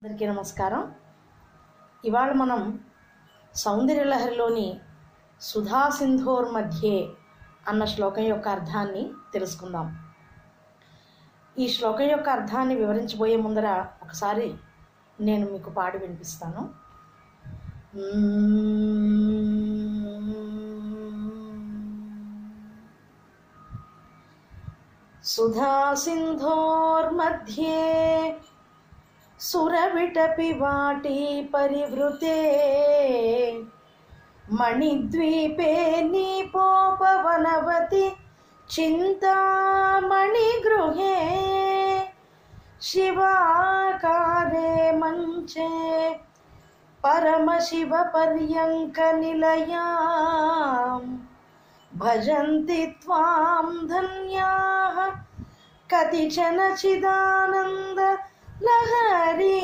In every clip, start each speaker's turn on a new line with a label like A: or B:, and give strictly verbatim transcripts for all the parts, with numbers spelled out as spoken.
A: అందరికీ నమస్కారం. ఇవాళ మనం సౌందర్యలహరిలోని సుధా సింధోర్ మధ్యే అన్న శ్లోకం యొక్క అర్థాన్ని తెలుసుకుందాం. ఈ శ్లోకం యొక్క అర్థాన్ని వివరించబోయే ముందర ఒకసారి నేను మీకు పాడి వినిపిస్తాను. సుధా సింధోర్ మధ్యే సురవిటపి వాటి పరివృతే మణిద్వీపే నీపోపవనవతి చింతామణి గృహే శివాకారే మంచే పరమశివ పర్యంక నిలయాం భజంతి త్వాం ధన్యాః కతిచన చిదానంద లహరి.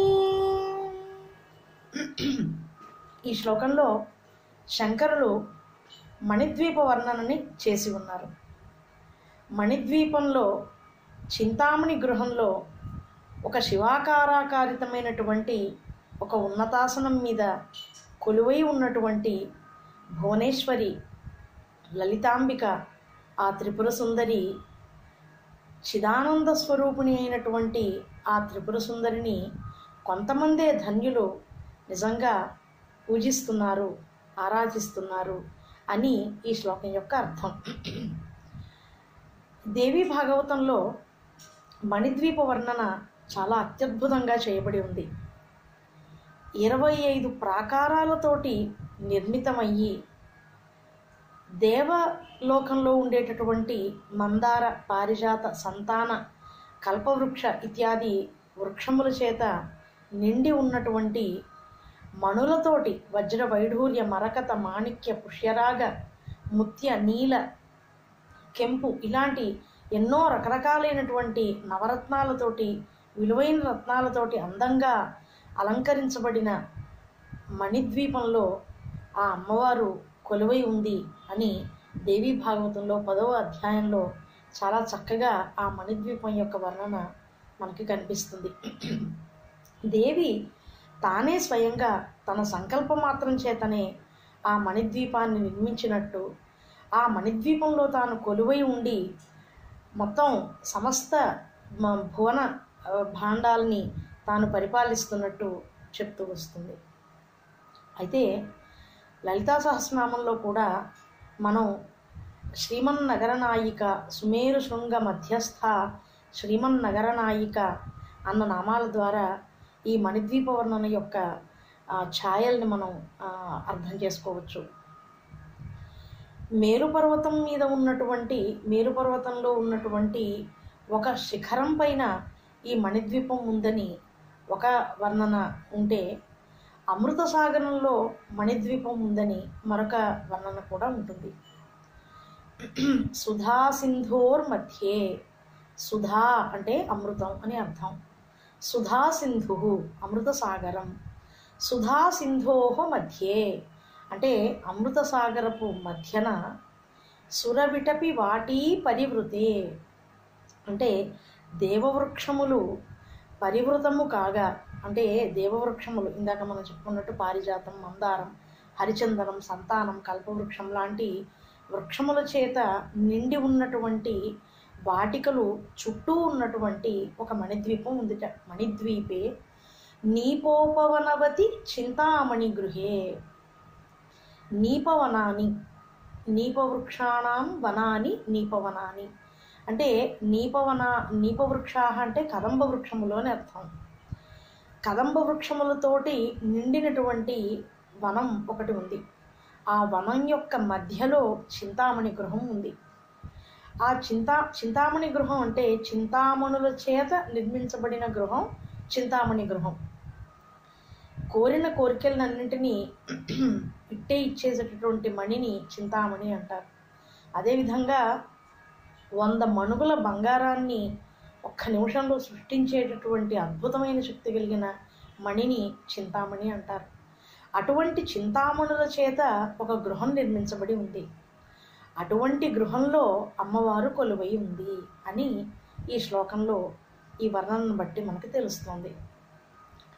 A: ఈ శ్లోకంలో శంకరులు మణిద్వీప వర్ణనని చేసి ఉన్నారు. మణిద్వీపంలో చింతామణి గృహంలో ఒక శివాకారాకారితమైనటువంటి ఒక ఉన్నతాసనం మీద కొలువై ఉన్నటువంటి భువనేశ్వరి లలితాంబిక, ఆ త్రిపుర సుందరి, చిదానంద స్వరూపిణి అయినటువంటి ఆ త్రిపుర సుందరిని కొంతమందే ధన్యులు నిజంగా పూజిస్తున్నారు, ఆరాధిస్తున్నారు అని ఈ శ్లోకం యొక్క అర్థం. దేవీ భాగవతంలో మణిద్వీప వర్ణన చాలా అత్యద్భుతంగా చేయబడి ఉంది. ఇరవై ఐదు ప్రాకారాలతోటి నిర్మితమయ్యి దేవలోకంలో ఉండేటటువంటి మందార, పారిజాత, సంతాన, కల్పవృక్ష ఇత్యాది వృక్షముల చేత నిండి ఉన్నటువంటి మణులతోటి వజ్ర వైఢూర్య మరకత మాణిక్య పుష్యరాగ ముత్య నీల కెంపు ఇలాంటి ఎన్నో రకరకాలైనటువంటి నవరత్నాలతోటి, విలువైన రత్నాలతోటి అందంగా అలంకరించబడిన మణిద్వీపంలో ఆ అమ్మవారు కొలువై ఉంది అని దేవీ భాగవతంలో పదవ అధ్యాయంలో చాలా చక్కగా ఆ మణిద్వీపం యొక్క వర్ణన మనకి కనిపిస్తుంది. దేవి తానే స్వయంగా తన సంకల్ప మాత్రం చేతనే ఆ మణిద్వీపాన్ని నిర్మించినట్టు, ఆ మణిద్వీపంలో తాను కొలువై ఉండి మొత్తం సమస్త భువన భాండాల్ని తాను పరిపాలిస్తున్నట్టు చెప్తూ వస్తుంది. అయితే లలితా సహస్రనామంలో కూడా మనం శ్రీమన్నగరనాయిక, సుమేరు శృంగ మధ్యస్థ శ్రీమన్నగరనాయిక అన్న నామాల ద్వారా ఈ మణిద్వీప వర్ణన యొక్క ఛాయల్ని మనం అర్థం చేసుకోవచ్చు. మేరుపర్వతం మీద ఉన్నటువంటి మేరుపర్వతంలో ఉన్నటువంటి ఒక శిఖరం పైన ఈ మణిద్వీపం ఉందని ఒక వర్ణన ఉంటే, అమృత సాగరంలో మణిద్వీపం ఉందని మరొక వర్ణన కూడా ఉంటుంది. సుధా సింధోర్ మధ్యే, సుధా అంటే అమృతం అని అర్థం. సుధా సింధు అమృత సాగరం, సుధా సింధోహ మధ్యే అంటే అమృత సాగరపు మధ్యన సురవిటపి వాటి పరివృతే అంటే దేవవృక్షములు పరివృతము కాగా, అంటే దేవవృక్షములు ఇందాక మనం చెప్పుకున్నట్టు పారిజాతం, మందారం, హరిచందనం, సంతానం, కల్పవృక్షం లాంటి వృక్షముల చేత నిండి ఉన్నటువంటి వాటికలు చుట్టూ ఉన్నటువంటి ఒక మణిద్వీపం ఉందిట. మణిద్వీపే నీపోపవనవతి చింతామణి గృహే. నీపవనాని, నీపవృక్షాణం వనాని నీపవనాని అంటే నీపవన నీపవృక్షా అంటే కదంబ వృక్షములు అని అర్థం. కదంబ వృక్షములతోటి నిండినటువంటి వనం ఒకటి ఉంది. ఆ వనం యొక్క మధ్యలో చింతామణి గృహం ఉంది. ఆ చింతా చింతామణి గృహం అంటే చింతామణుల చేత నిర్మించబడిన గృహం చింతామణి గృహం. కోరిన కోరికలన్నింటినీ ఇట్టే ఇచ్చేసేటటువంటి మణిని చింతామణి అంటారు. అదేవిధంగా వంద మణుగుల బంగారాన్ని ఒక్క నిమిషంలో సృష్టించేటటువంటి అద్భుతమైన శక్తి కలిగిన మణిని చింతామణి అంటారు. అటువంటి చింతామణుల చేత ఒక గృహం నిర్మించబడి ఉంది. అటువంటి గృహంలో అమ్మవారు కొలువై ఉంది అని ఈ శ్లోకంలో ఈ వర్ణనను బట్టి మనకు తెలుస్తుంది.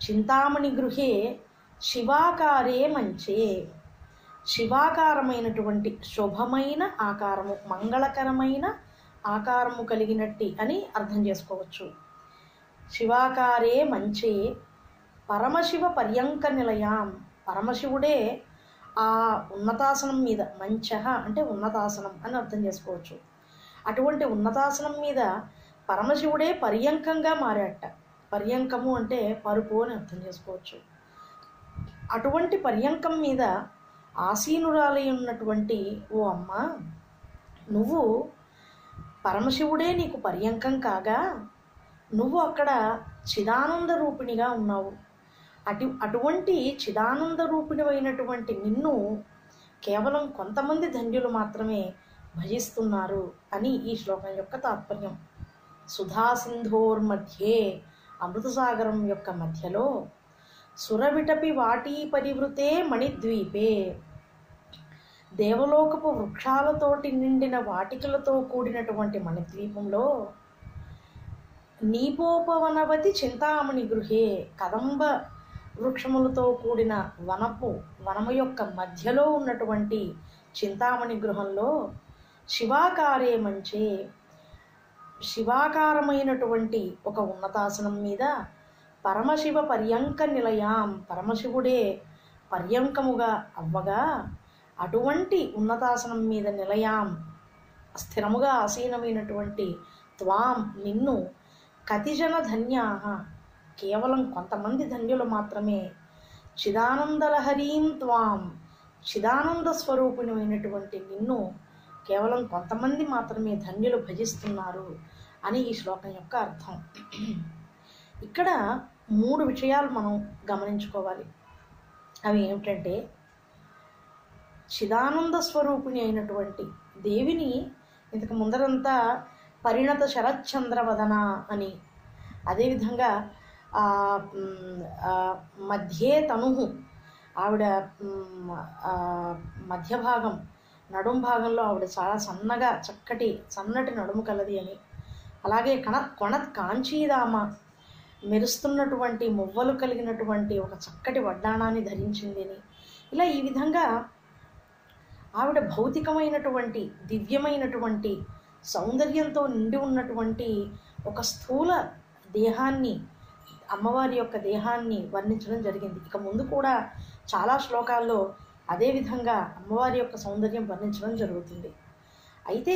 A: చింతామణి గృహే శివాకారే మంచే. శివాకారమైనటువంటి శుభమైన ఆకారము, మంగళకరమైన ఆకారము కలిగినట్టి అని అర్థం చేసుకోవచ్చు. శివాకారే మంచే పరమశివ పర్యంక నిలయాం. పరమశివుడే ఆ ఉన్నతాసనం మీద, మంచ అంటే ఉన్నతాసనం అని అర్థం చేసుకోవచ్చు. అటువంటి ఉన్నతాసనం మీద పరమశివుడే పర్యంకంగా మారాట. పర్యంకము అంటే పరుపు అని అర్థం చేసుకోవచ్చు. అటువంటి పర్యంకం మీద ఆసీనురాలై ఉన్నటువంటి ఓ అమ్మ, నువ్వు పరమశివుడే నీకు పర్యంకం కాగా నువ్వు అక్కడ చిదానంద రూపిణిగా ఉన్నావు. అటు అటువంటి చిదానంద రూపిణి అయినటువంటి నిన్ను కేవలం కొంతమంది ధన్యులు మాత్రమే భజిస్తున్నారు అని ఈ శ్లోకం యొక్క తాత్పర్యం. సుధా సింధోర్ మధ్యే, అమృతసాగరం యొక్క మధ్యలో, సురవిటపి వాటీ పరివృతే మణిద్వీపే, దేవలోకపు వృక్షాలతోటి నిండిన వాటికలతో కూడినటువంటి మణిద్వీపంలో, నీపోపవనవతి చింతామణి గృహే, కదంబ వృక్షములతో కూడిన వనపు వనము యొక్క మధ్యలో ఉన్నటువంటి చింతామణి గృహంలో, శివాకారే మంచే, శివాకారమైనటువంటి ఒక ఉన్నతాసనం మీద, పరమశివ పర్యంక నిలయాం, పరమశివుడే పర్యంకముగా అవ్వగా అటువంటి ఉన్నతాసనం మీద నిలయాం స్థిరముగా ఆసీనమైనటువంటి త్వాం నిన్ను, కతిజన ధన్యాః కేవలం కొంతమంది ధన్యులు మాత్రమే, చిదానందలహరీం త్వాం చిదానంద స్వరూపిణమైనటువంటి నిన్ను కేవలం కొంతమంది మాత్రమే ధన్యులు భజిస్తున్నారు అని ఈ శ్లోకం యొక్క అర్థం. ఇక్కడ మూడు విషయాలు మనం గమనించుకోవాలి. అవి ఏమిటంటే, చిదానంద స్వరూపిణి అయినటువంటి దేవిని ఇంతకు ముందరంతా పరిణత శరత్చంద్రవదన అని, అదేవిధంగా మధ్యే తనుహు, ఆవిడ మధ్య భాగం నడుము భాగంలో ఆవిడ చాలా సన్నగా చక్కటి సన్నటి నడుము కలది అని, అలాగే కణ కొణ కాంచీదామ మెరుస్తున్నటువంటి మువ్వలు కలిగినటువంటి ఒక చక్కటి వడ్డాణాన్ని ధరించింది అని, ఇలా ఈ విధంగా ఆవిడ భౌతికమైనటువంటి దివ్యమైనటువంటి సౌందర్యంతో నిండి ఉన్నటువంటి ఒక స్థూల దేహాన్ని, అమ్మవారి యొక్క దేహాన్ని వర్ణించడం జరిగింది. ఇక ముందు కూడా చాలా శ్లోకాల్లో అదేవిధంగా అమ్మవారి యొక్క సౌందర్యం వర్ణించడం జరుగుతుంది. అయితే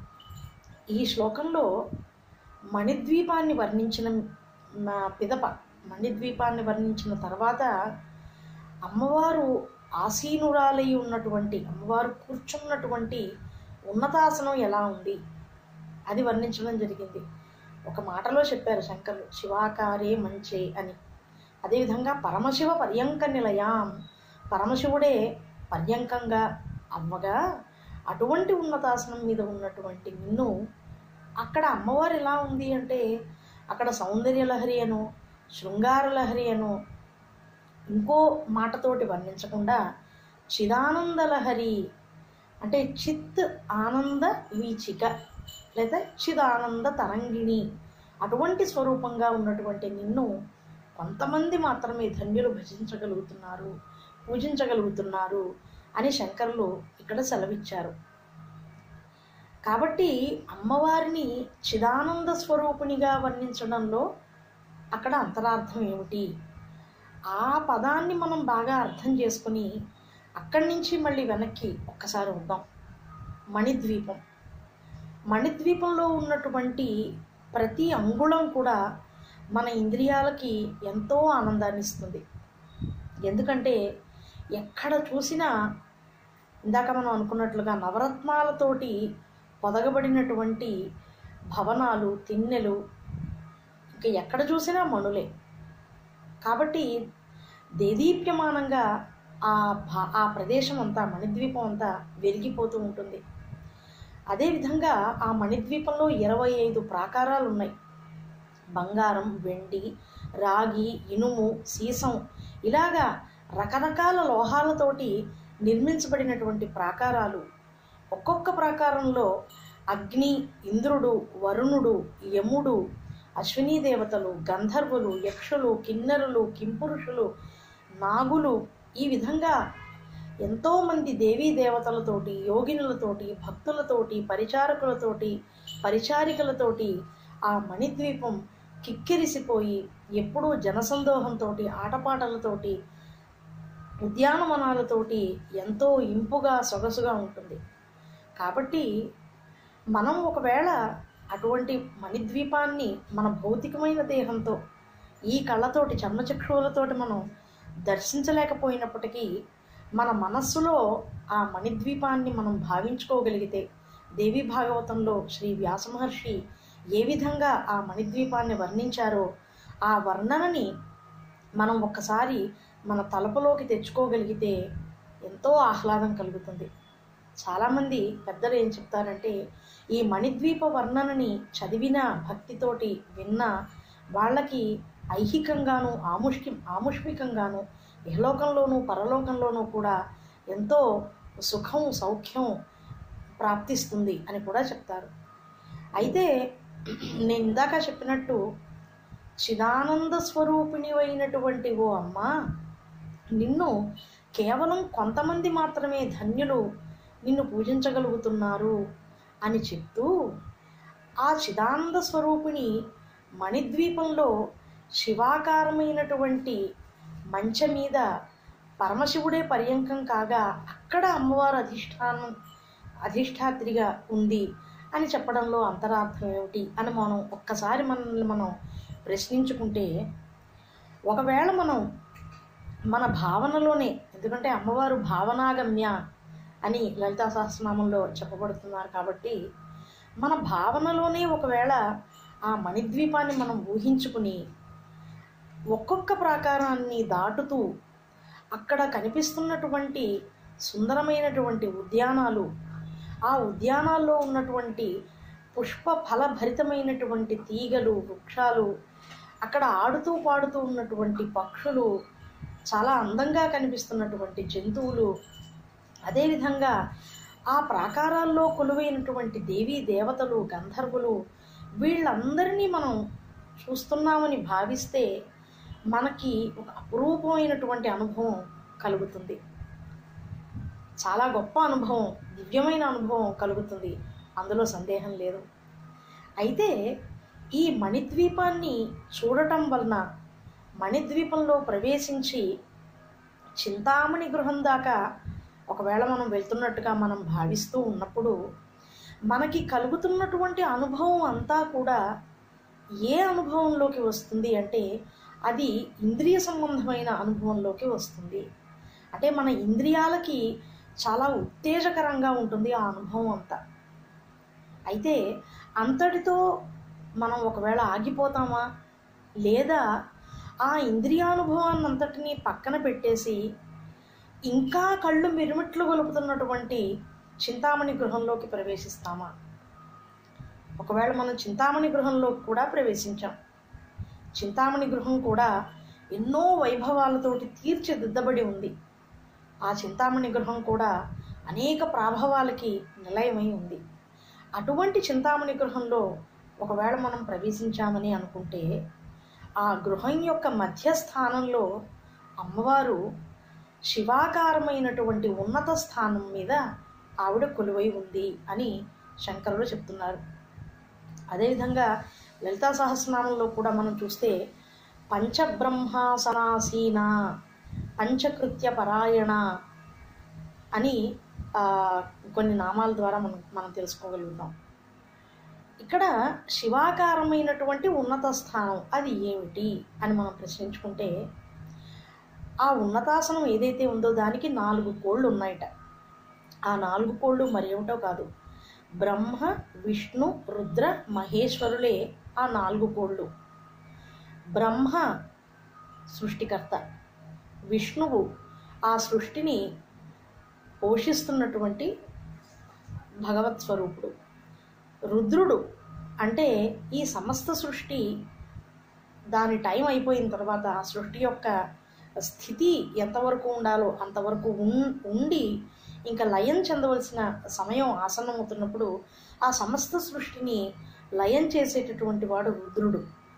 A: ఈ శ్లోకంలో మణిద్వీపాన్ని వర్ణించిన పిదప, మణిద్వీపాన్ని వర్ణించిన తర్వాత అమ్మవారు ఆసీనురాలై ఉన్నటువంటి, అమ్మవారు కూర్చున్నటువంటి ఉన్నతాసనం ఎలా ఉంది అది వర్ణించడం జరిగింది. ఒక మాటలో చెప్పారు శంకరులు, శివాకారే మంచే అని. అదేవిధంగా పరమశివ పర్యంక నిలయాం, పరమశివుడే పర్యంకంగా అవ్వగా అటువంటి ఉన్నతాసనం మీద ఉన్నటువంటి నిన్ను అక్కడ అమ్మవారు ఎలా ఉంది అంటే, అక్కడ సౌందర్యలహరి అను, శృంగారలహరి అను ఇంకో మాటతోటి వర్ణించకుండా చిదానందలహరి అంటే చిత్ ఆనంద వీచిక లేదా చిదానంద తరంగిణి, అటువంటి స్వరూపంగా ఉన్నటువంటి నిన్ను కొంతమంది మాత్రమే ధన్యులు భజించగలుగుతున్నారు, పూజించగలుగుతున్నారు అని శంకరులు ఇక్కడ సెలవిచ్చారు. కాబట్టి అమ్మవారిని చిదానంద స్వరూపిణిగా వర్ణించడంలో అక్కడ అంతరార్థం ఏమిటి, ఆ పదాన్ని మనం బాగా అర్థం చేసుకుని అక్కడి నుంచి మళ్ళీ వెనక్కి ఒక్కసారి వద్దాం. మణిద్వీపం, మణిద్వీపంలో ఉన్నటువంటి ప్రతి అంగుళం కూడా మన ఇంద్రియాలకి ఎంతో ఆనందాన్ని ఇస్తుంది. ఎందుకంటే ఎక్కడ చూసినా ఇందాక మనం అనుకున్నట్లుగా నవరత్నాలతోటి పొదగబడినటువంటి భవనాలు, తిన్నెలు, ఇంకా ఎక్కడ చూసినా మణులే. కాబట్టి దేదీప్యమానంగా ఆ భా ఆ ప్రదేశం అంతా, మణిద్వీపం అంతా వెలిగిపోతూ ఉంటుంది. అదేవిధంగా ఆ మణిద్వీపంలో ఇరవై ఐదు ప్రాకారాలు ఉన్నాయి. బంగారం, వెండి, రాగి, ఇనుము, సీసం ఇలాగా రకరకాల లోహాలతోటి నిర్మించబడినటువంటి ప్రాకారాలు. ఒక్కొక్క ప్రాకారంలో అగ్ని, ఇంద్రుడు, వరుణుడు, యముడు, అశ్వినీ దేవతలు, గంధర్వులు, యక్షులు, కిన్నెరులు, కింపురుషులు, నాగులు, ఈ విధంగా ఎంతోమంది దేవీ దేవతలతోటి, యోగినులతోటి, భక్తులతోటి, పరిచారకులతోటి, పరిచారికలతోటి ఆ మణిద్వీపం కిక్కిరిసిపోయి ఎప్పుడూ జనసందోహంతో, ఆటపాటలతోటి, ఉద్యానవనాలతోటి ఎంతో ఇంపుగా సొగసుగా ఉంటుంది. కాబట్టి మనం ఒకవేళ అటువంటి మణిద్వీపాన్ని మన భౌతికమైన దేహంతో, ఈ కళ్ళతోటి, చర్మచక్షువులతోటి మనం దర్శించలేకపోయినప్పటికీ మన మనస్సులో ఆ మణిద్వీపాన్ని మనం భావించుకోగలిగితే, దేవీ భాగవతంలో శ్రీ వ్యాసమహర్షి ఏ విధంగా ఆ మణిద్వీపాన్ని వర్ణించారో ఆ వర్ణనని మనం ఒక్కసారి మన తలపులోకి తెచ్చుకోగలిగితే ఎంతో ఆహ్లాదం కలుగుతుంది. చాలామంది పెద్దలు ఏం చెప్తారంటే, ఈ మణిద్వీప వర్ణనని చదివిన, భక్తితోటి విన్న వాళ్ళకి ఐహికంగాను, ఆముష్కి ఆముష్మికంగాను, ఇహలోకంలోనూ పరలోకంలోనూ కూడా ఎంతో సుఖం, సౌఖ్యం ప్రాప్తిస్తుంది అని కూడా చెప్తారు. అయితే నేను ఇందాక చెప్పినట్టు చిదానంద స్వరూపిణి అయినటువంటి ఓ అమ్మ, నిన్ను కేవలం కొంతమంది మాత్రమే ధన్యులు నిన్ను పూజించగలుగుతున్నారు అని చెప్తూ, ఆ చిదానంద స్వరూపిణి మణిద్వీపంలో శివాకారమైనటువంటి మంచం మీద పరమశివుడే పర్యంకం కాగా అక్కడ అమ్మవారు అధిష్టానం అధిష్టాత్రిగా ఉంది అని చెప్పడంలో అంతరార్థం ఏమిటి అని మనం ఒక్కసారి మనల్ని మనం ప్రశ్నించుకుంటే, ఒకవేళ మనం మన భావనలోనే, ఎందుకంటే అమ్మవారు భావనాగమ్య అని లలితా సహస్రనామంలో చెప్పబడుతున్నారు కాబట్టి మన భావనలోనే ఒకవేళ ఆ మణిద్వీపాన్ని మనం ఊహించుకుని ఒక్కొక్క ప్రాకారాన్ని దాటుతూ అక్కడ కనిపిస్తున్నటువంటి సుందరమైనటువంటి ఉద్యానాలు, ఆ ఉద్యానాల్లో ఉన్నటువంటి పుష్ప ఫలభరితమైనటువంటి తీగలు, వృక్షాలు, అక్కడ ఆడుతూ పాడుతూ ఉన్నటువంటి పక్షులు, చాలా అందంగా కనిపిస్తున్నటువంటి జంతువులు, అదేవిధంగా ఆ ప్రాకారాల్లో కొలువైనటువంటి దేవీ దేవతలు, గంధర్వులు, వీళ్ళందరినీ మనం చూస్తున్నామని భావిస్తే మనకి ఒక అపురూపమైనటువంటి అనుభవం కలుగుతుంది. చాలా గొప్ప అనుభవం, దివ్యమైన అనుభవం కలుగుతుంది, అందులో సందేహం లేదు. అయితే ఈ మణిద్వీపాన్ని చూడటం వలన, మణిద్వీపంలో ప్రవేశించి చింతామణి గృహం దాకా ఒకవేళ మనం వెళ్తున్నట్టుగా మనం భావిస్తూ ఉన్నప్పుడు మనకి కలుగుతున్నటువంటి అనుభవం అంతా కూడా ఏ అనుభవంలోకి వస్తుంది అంటే అది ఇంద్రియ సంబంధమైన అనుభవంలోకి వస్తుంది. అంటే మన ఇంద్రియాలకి చాలా ఉత్తేజకరంగా ఉంటుంది ఆ అనుభవం అంతా. అయితే అంతటితో మనం ఒకవేళ ఆగిపోతామా, లేదా ఆ ఇంద్రియానుభవాన్ని అంతటినీ పక్కన పెట్టేసి ఇంకా కళ్ళు మిరుమిట్లు గొలుపుతున్నటువంటి చింతామణి గృహంలోకి ప్రవేశిస్తామా? ఒకవేళ మనం చింతామణి గృహంలో కూడా ప్రవేశించాం. చింతామణి గృహం కూడా ఎన్నో వైభవాలతోటి తీర్చిదిద్దబడి ఉంది. ఆ చింతామణి గృహం కూడా అనేక ప్రాభవాలకి నిలయమై ఉంది. అటువంటి చింతామణి గృహంలో ఒకవేళ మనం ప్రవేశించామని అనుకుంటే ఆ గృహం యొక్క మధ్యస్థానంలో అమ్మవారు శివాకారమైనటువంటి ఉన్నత స్థానం మీద ఆవిడ కొలువై ఉంది అని శంకరులు చెప్తున్నారు. అదేవిధంగా లలితా సహస్రనామంలో కూడా మనం చూస్తే పంచబ్రహ్మాసనాసీన పంచకృత్య పరాయణ అని కొన్ని నామాల ద్వారా మనం మనం తెలుసుకోగలుగుతాం. ఇక్కడ శివాకారమైనటువంటి ఉన్నత స్థానం అది ఏమిటి అని మనం ప్రశ్నించుకుంటే, ఆ ఉన్నతాసనం ఏదైతే ఉందో దానికి నాలుగు కోళ్ళు ఉన్నాయట. ఆ నాలుగు కోళ్ళు మరేమిటో కాదు, బ్రహ్మ, విష్ణు, రుద్ర, మహేశ్వరులే ఆ నాలుగు కోళ్ళు. బ్రహ్మ సృష్టికర్త, విష్ణువు ఆ సృష్టిని పోషిస్తున్నటువంటి భగవత్ స్వరూపుడు, రుద్రుడు అంటే ఈ సమస్త సృష్టి దాని టైం అయిపోయిన తర్వాత ఆ సృష్టి యొక్క స్థితి ఎంతవరకు ఉండాలో అంతవరకు ఉండి ఇంకా లయం చెందవలసిన సమయం ఆసన్నమవుతున్నప్పుడు ఆ సమస్త సృష్టిని లయం చేసేటటువంటి వాడు రుద్రుడు.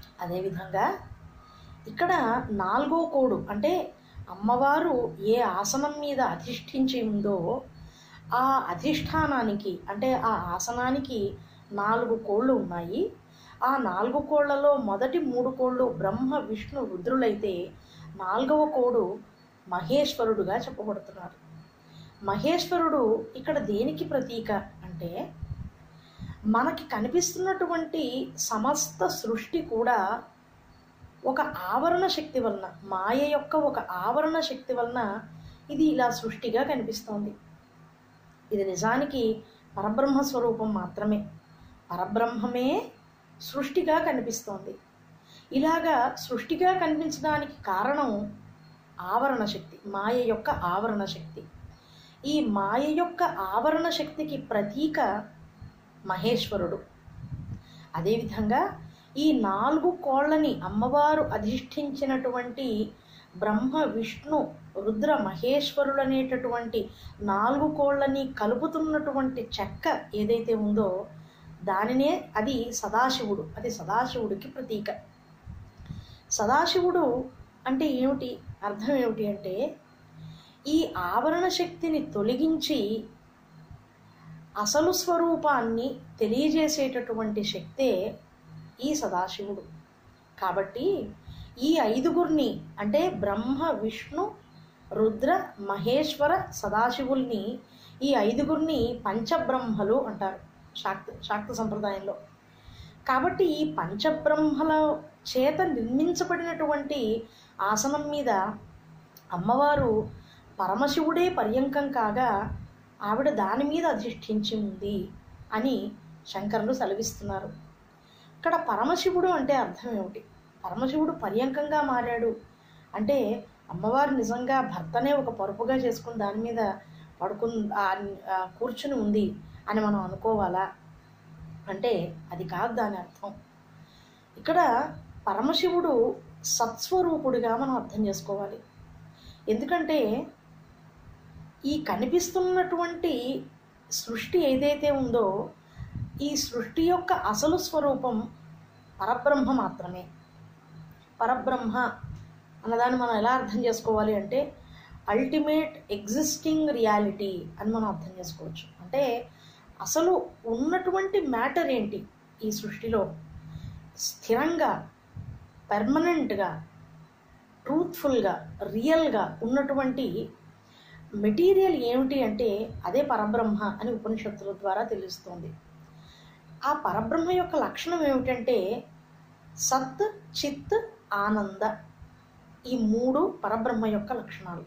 A: అదేవిధంగా ఇక్కడ నాలుగో కోడు అంటే అమ్మవారు ఏ ఆసనం మీద అధిష్ఠించి ఉందో ఆ అధిష్టానానికి అంటే ఆ ఆసనానికి నాలుగు కోళ్ళు ఉన్నాయి. ఆ నాలుగు కోళ్లలో మొదటి మూడు కోళ్ళు బ్రహ్మ విష్ణు రుద్రులైతే నాలుగవ కోడు మహేశ్వరుడుగా చెప్పబడుతున్నారు. మహేశ్వరుడు ఇక్కడ దేనికి ప్రతీక అంటే మనకి కనిపిస్తున్నటువంటి సమస్త సృష్టి కూడా ఒక ఆవరణ శక్తి వలన, మాయ యొక్క ఒక ఆవరణ శక్తి వలన ఇది ఇలా సృష్టిగా కనిపిస్తోంది. ఇది నిజానికి పరబ్రహ్మ స్వరూపం మాత్రమే. పరబ్రహ్మమే సృష్టిగా కనిపిస్తోంది. ఇలాగా సృష్టిగా కనిపించడానికి కారణం ఆవరణ శక్తి, మాయ యొక్క ఆవరణ శక్తి. ఈ మాయ యొక్క ఆవరణ శక్తికి ప్రతీక మహేశ్వరుడు. అదేవిధంగా ఈ నాలుగు కోళ్ళని అమ్మవారు అధిష్ఠించినటువంటి బ్రహ్మ విష్ణు రుద్ర మహేశ్వరులు అనేటటువంటి నాలుగు కోళ్ళని కలుపుతున్నటువంటి చెక్క ఏదైతే ఉందో దానినే అది సదాశివుడు. అది సదాశివుడికి ప్రతీక. సదాశివుడు అంటే ఏమిటి, అర్థం ఏమిటి అంటే ఈ ఆవరణ శక్తిని తొలగించి అసలు స్వరూపాన్ని తెలియజేసేటటువంటి శక్తే ఈ సదాశివుడు. కాబట్టి ఈ ఐదుగురిని అంటే బ్రహ్మ విష్ణు రుద్ర మహేశ్వర సదాశివుల్ని ఈ ఐదుగురిని పంచబ్రహ్మలు అంటారు శాక్త శాక్త సంప్రదాయంలో. కాబట్టి ఈ పంచబ్రహ్మల చేత నిర్మించబడినటువంటి ఆసనం మీద అమ్మవారు పరమశివుడే పర్యంకం కాగా ఆవిడ దాని మీద అధిష్ఠించి ఉంది అని శంకరులు సెలవిస్తున్నారు. ఇక్కడ పరమశివుడు అంటే అర్థం ఏమిటి? పరమశివుడు పర్యంకంగా మారాడు అంటే అమ్మవారు నిజంగా భర్తనే ఒక పరుపుగా చేసుకుని దాని మీద పడుకు కూర్చుని ఉంది అని మనం అనుకోవాలా అంటే అది కాదు దాని అర్థం. ఇక్కడ పరమశివుడు సత్స్వరూపుడిగా మనం అర్థం చేసుకోవాలి. ఎందుకంటే ఈ కనిపిస్తున్నటువంటి సృష్టి ఏదైతే ఉందో ఈ సృష్టి యొక్క అసలు స్వరూపం పరబ్రహ్మ మాత్రమే. పరబ్రహ్మ అన్నదాన్ని మనం ఎలా అర్థం చేసుకోవాలి అంటే అల్టిమేట్ ఎగ్జిస్టింగ్ రియాలిటీ అని మనం అర్థం చేసుకోవచ్చు. అంటే అసలు ఉన్నటువంటి మ్యాటర్ ఏంటి, ఈ సృష్టిలో స్థిరంగా పర్మనెంట్గా ట్రూత్ఫుల్గా రియల్గా ఉన్నటువంటి మెటీరియల్ ఏమిటి అంటే అదే పరబ్రహ్మ అని ఉపనిషత్తుల ద్వారా తెలుస్తుంది. ఆ పరబ్రహ్మ యొక్క లక్షణం ఏమిటంటే సత్ చిత్ ఆనంద, ఈ మూడు పరబ్రహ్మ యొక్క లక్షణాలు.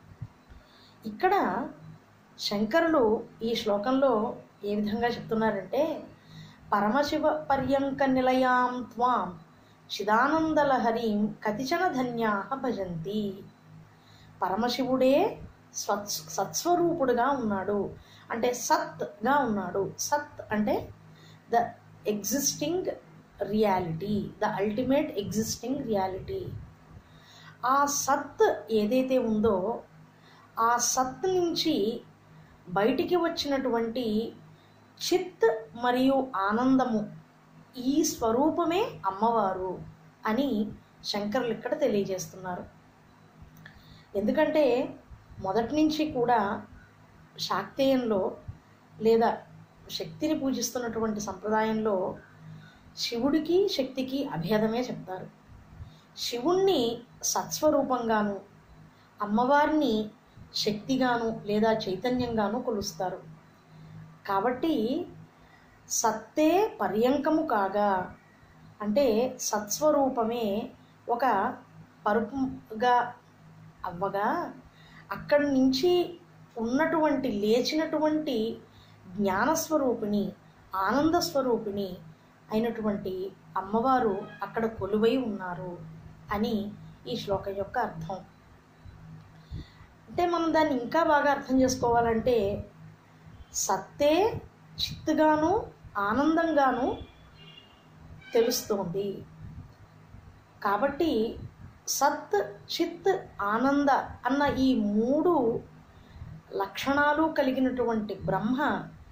A: ఇక్కడ శంకరులు ఈ శ్లోకంలో ఏ విధంగా చెప్తున్నారంటే పరమశివ పర్యంక నిలయాం త్వాం చిదానందలహరీం కతిచన ధన్యా భజంతి. పరమశివుడే స్వత్ సత్స్వరూపుడుగా ఉన్నాడు అంటే సత్గా ఉన్నాడు. సత్ అంటే the existing reality, the ultimate existing reality. ఆ సత్ ఏదైతే ఉందో ఆ సత్ నుంచి బయటికి వచ్చినటువంటి చిత్ మరియు ఆనందము, ఈ స్వరూపమే అమ్మవారు అని శంకరులు ఇక్కడ తెలియజేస్తున్నారు. ఎందుకంటే మొదటి నుంచి కూడా శాక్తేయంలో లేదా శక్తిని పూజిస్తున్నటువంటి సంప్రదాయంలో శివుడికి శక్తికి అభేదమే చెప్తారు. శివుణ్ణి సత్స్వరూపంగాను అమ్మవారిని శక్తిగాను లేదా చైతన్యంగాను కొలుస్తారు. కాబట్టి సత్తే పర్యంకము కాగా అంటే సత్స్వరూపమే ఒక పరుపుగా అవ్వగా అక్కడి నుంచి ఉన్నటువంటి లేచినటువంటి జ్ఞానస్వరూపిణి ఆనందస్వరూపిణి అయినటువంటి అమ్మవారు అక్కడ కొలువై ఉన్నారు అని ఈ శ్లోకం యొక్క అర్థం. అంటే మనం దాన్ని ఇంకా బాగా అర్థం చేసుకోవాలంటే సత్తే చిత్తుగాను ఆనందంగాను తెలుస్తోంది. కాబట్టి సత్ చిత్ ఆనంద అన్న ఈ మూడు లక్షణాలు కలిగినటువంటి బ్రహ్మ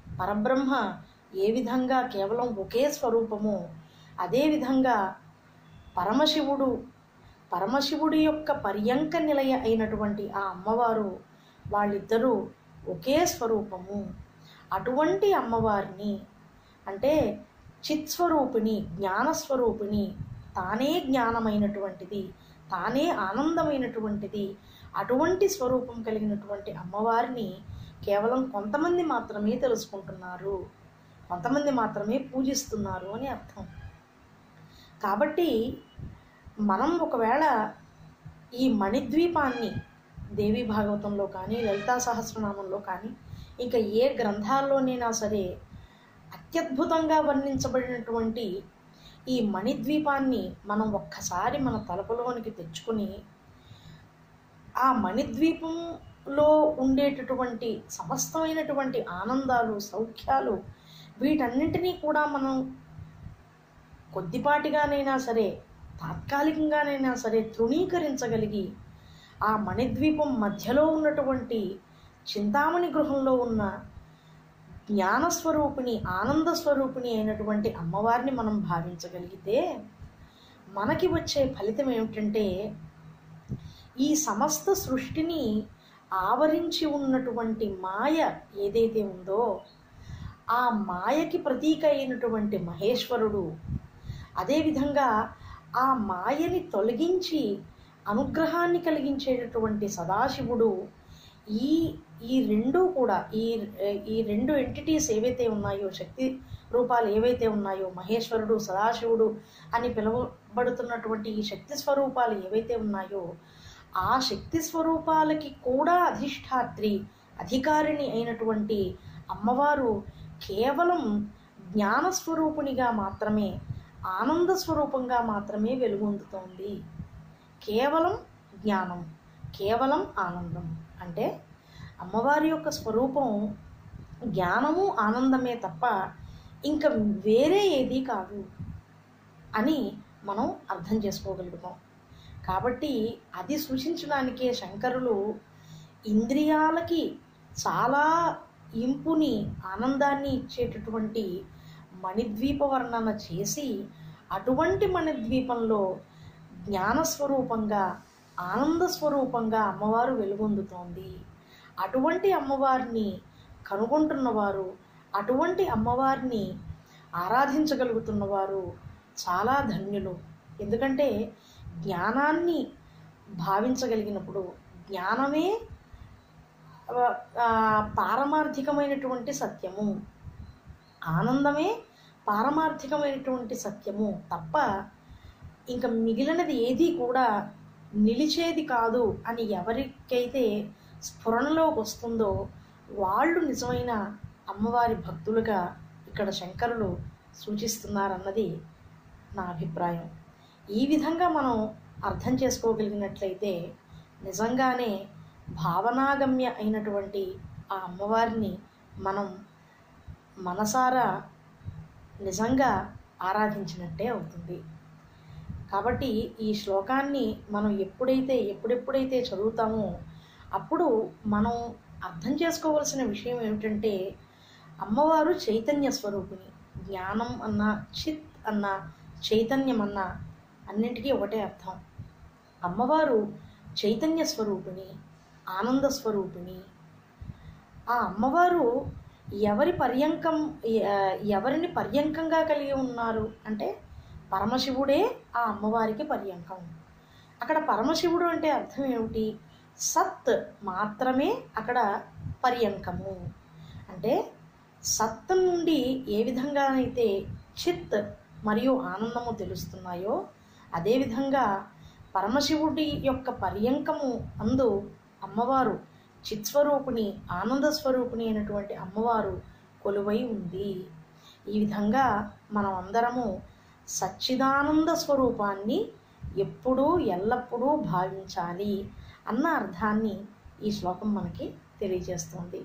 A: పరబ్రహ్మ ఏ విధంగా కేవలం ఒకే స్వరూపమో అదేవిధంగా పరమశివుడు పరమశివుడి యొక్క పర్యంక నిలయ అయినటువంటి ఆ అమ్మవారు వాళ్ళిద్దరూ ఒకే స్వరూపము. అటువంటి అమ్మవారిని అంటే చిత్స్వరూపిణి, జ్ఞానస్వరూపిణి, తానే జ్ఞానమైనటువంటిది, తానే ఆనందమైనటువంటిది, అటువంటి స్వరూపం కలిగినటువంటి అమ్మవారిని కేవలం కొంతమంది మాత్రమే తెలుసుకుంటున్నారు, కొంతమంది మాత్రమే పూజిస్తున్నారు అని అర్థం. కాబట్టి మనం ఒకవేళ ఈ మణిద్వీపాన్ని దేవీ భాగవతంలో కానీ, లలితా సహస్రనామంలో కానీ, ఇంకా ఏ గ్రంథాల్లోనైనా సరే అత్యద్భుతంగా వర్ణించబడినటువంటి ఈ మణిద్వీపాన్ని మనం ఒక్కసారి మన తలపులోనికి తెచ్చుకుని ఆ మణిద్వీపంలో ఉండేటటువంటి సమస్తమైనటువంటి ఆనందాలు, సౌఖ్యాలు వీటన్నింటినీ కూడా మనం కొద్దిపాటిగానైనా సరే, తాత్కాలికంగానైనా సరే తృణీకరించగలిగి ఆ మణిద్వీపం మధ్యలో ఉన్నటువంటి చింతామణి గృహంలో ఉన్న జ్ఞానస్వరూపిణి, ఆనందస్వరూపిణి అయినటువంటి అమ్మవారిని మనం భావించగలిగితే మనకి వచ్చే ఫలితం ఏమిటంటే, ఈ సమస్త సృష్టిని ఆవరించి ఉన్నటువంటి మాయ ఏదైతే ఉందో ఆ మాయకి ప్రతీక అయినటువంటి మహేశ్వరుడు, అదేవిధంగా ఆ మాయని తొలగించి అనుగ్రహాన్ని కలిగించేటటువంటి సదాశివుడు, ఈ ఈ రెండు కూడా ఈ ఈ రెండు ఎంటిటీస్ ఏవైతే ఉన్నాయో, శక్తి రూపాలు ఏవైతే ఉన్నాయో, మహేశ్వరుడు, సదాశివుడు అని పిలువబడుతున్నటువంటి ఈ శక్తి స్వరూపాలు ఏవైతే ఉన్నాయో ఆ శక్తి స్వరూపాలకి కూడా అధిష్టాత్రి, అధికారిణి అయినటువంటి అమ్మవారు కేవలం జ్ఞానస్వరూపునిగా మాత్రమే, ఆనంద స్వరూపంగా మాత్రమే వెలుగొందుతోంది. కేవలం జ్ఞానం, కేవలం ఆనందం. అంటే అమ్మవారి యొక్క స్వరూపం జ్ఞానము, ఆనందమే తప్ప ఇంకా వేరే ఏదీ కాదు అని మనం అర్థం చేసుకోగలుగుతాం. కాబట్టి అది సూచించడానికే శంకరులు ఇంద్రియాలకి చాలా ఇంపుని, ఆనందాన్ని ఇచ్చేటటువంటి మణిద్వీప వర్ణన చేసి అటువంటి మణిద్వీపంలో జ్ఞానస్వరూపంగా, ఆనంద స్వరూపంగా అమ్మవారు వెలుగొందుతోంది. అటువంటి అమ్మవారిని కనుగొంటున్నవారు, అటువంటి అమ్మవారిని ఆరాధించగలుగుతున్నవారు చాలా ధన్యులు. ఎందుకంటే జ్ఞానాన్ని భావించగలిగినప్పుడు జ్ఞానమే పారమార్థికమైనటువంటి సత్యము, ఆనందమే పారమార్థికమైనటువంటి సత్యము తప్ప ఇంకా మిగిలినది ఏది కూడా నిలిచేది కాదు అని ఎవరికైతే స్ఫురణలోకి వస్తుందో వాళ్ళు నిజమైన అమ్మవారి భక్తులుగా ఇక్కడ శంకరులు సూచిస్తున్నారన్నది నా అభిప్రాయం. ఈ విధంగా మనం అర్థం చేసుకోగలిగినట్లయితే నిజంగానే భావనాగమ్య అయినటువంటి ఆ అమ్మవారిని మనం మనసారా నిజంగా ఆరాధించినట్టే అవుతుంది. కాబట్టి ఈ శ్లోకాన్ని మనం ఎప్పుడైతే ఎప్పుడెప్పుడైతే చదువుతామో అప్పుడు మనం అర్థం చేసుకోవాల్సిన విషయం ఏమిటంటే, అమ్మవారు చైతన్య స్వరూపిణి. జ్ఞానం అన్న, చిత్ అన్న, చైతన్యం అన్న అన్నింటికీ ఒకటే అర్థం. అమ్మవారు చైతన్య స్వరూపిణి, ఆనంద స్వరూపిణి. ఆ అమ్మవారు ఎవరి పర్యంకం ఎవరిని పర్యంకంగా కలిగి ఉన్నారు అంటే పరమశివుడే ఆ అమ్మవారికి పర్యంకం. అక్కడ పరమశివుడు అంటే అర్థం ఏమిటి? సత్ మాత్రమే అక్కడ పర్యంకము. అంటే సత్ నుండి ఏ విధంగానైతే చిత్ మరియు ఆనందము తెలుస్తున్నాయో అదేవిధంగా పరమశివుడి యొక్క పర్యంకము అందు అమ్మవారు చిత్స్వరూపిణి, ఆనంద స్వరూపిణి అయినటువంటి అమ్మవారు కొలువై ఉంది. ఈ విధంగా మనం అందరము సచ్చిదానంద స్వరూపాన్ని ఎప్పుడూ ఎల్లప్పుడూ భావించాలి అన్న అర్థాన్ని ఈ శ్లోకం మనకి తెలియజేస్తుంది.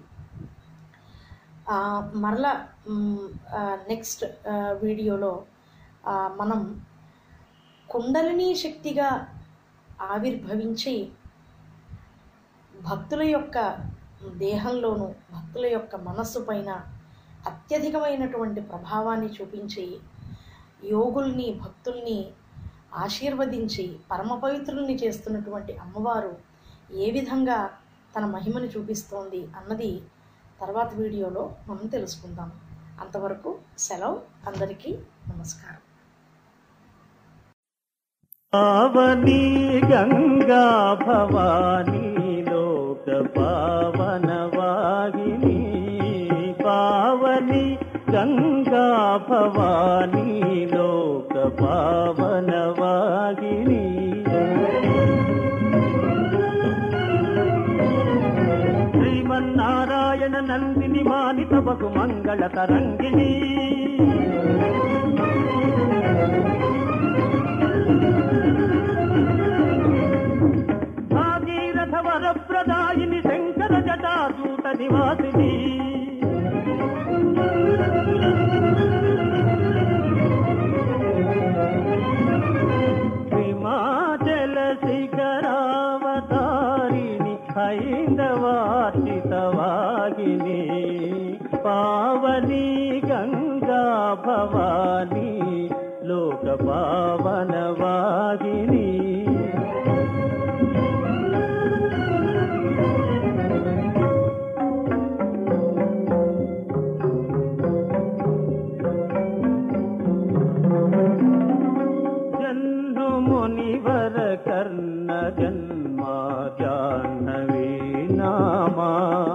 A: మరలా నెక్స్ట్ వీడియోలో మనం కుండలిని శక్తిగా ఆవిర్భవించి భక్తుల యొక్క దేహంలోనూ భక్తుల యొక్క మనస్సు పైన అత్యధికమైనటువంటి ప్రభావాన్ని చూపించి యోగుల్ని, భక్తుల్ని ఆశీర్వదించి పరమ పవిత్రుల్ని చేస్తున్నటువంటి అమ్మవారు ఏ విధంగా తన మహిమను చూపిస్తోంది అన్నది తర్వాత వీడియోలో మనం తెలుసుకుందాం. అంతవరకు సెలవు. అందరికీ నమస్కారం.
B: పావని గంగా భవానీ లోక పావన వాహిని, పావని గంగా భవానీ లోక పావన వాహిని, శ్రీమన్నారాయణ నందిని మానిత బహు మంగళ తరంగిణి, భాగీరథ వరప్రదాయిని శంకర జటాజూట నివాసిని, హిమాచల శిఖరావతారిణి హైందవార్చితవాగిని, పావని గంగా భవానీ లోక పావన వాహిని, మునివర కర్ణ జన్మా జాహ్నవీ నామా,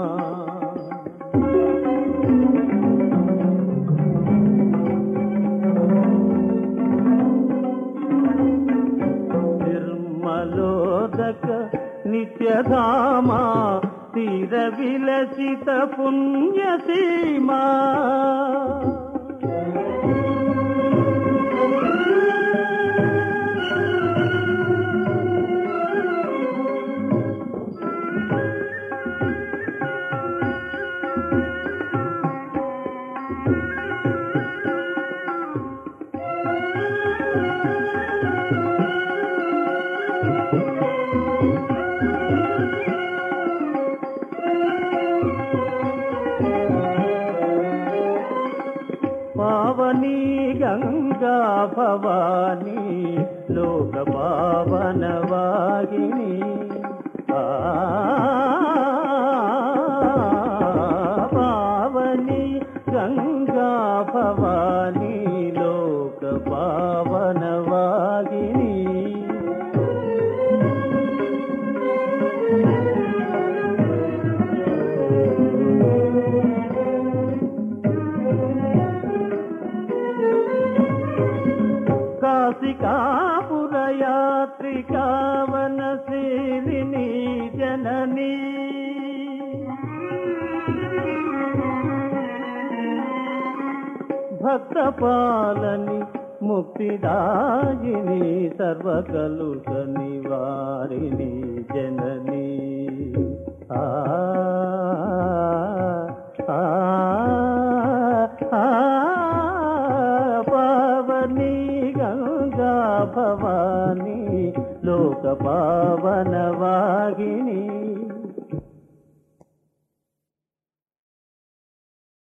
B: నిర్మలోదక నిత్యధామా తీర విలసిత పుణ్యసీమా, పావని గంగా భవానీ లోక పావన వాహిని, పావని గంగా భవానీ లోక పావన వాహిని, కాశికాపురయాత్రికా వనశీలిని జననీ, భక్తపాలని ముక్తిదాయిని సర్వకలుష నివారిణి జననీ, ఆ ఆ పావని గంగా భవానీ లోక పావన వాహిని.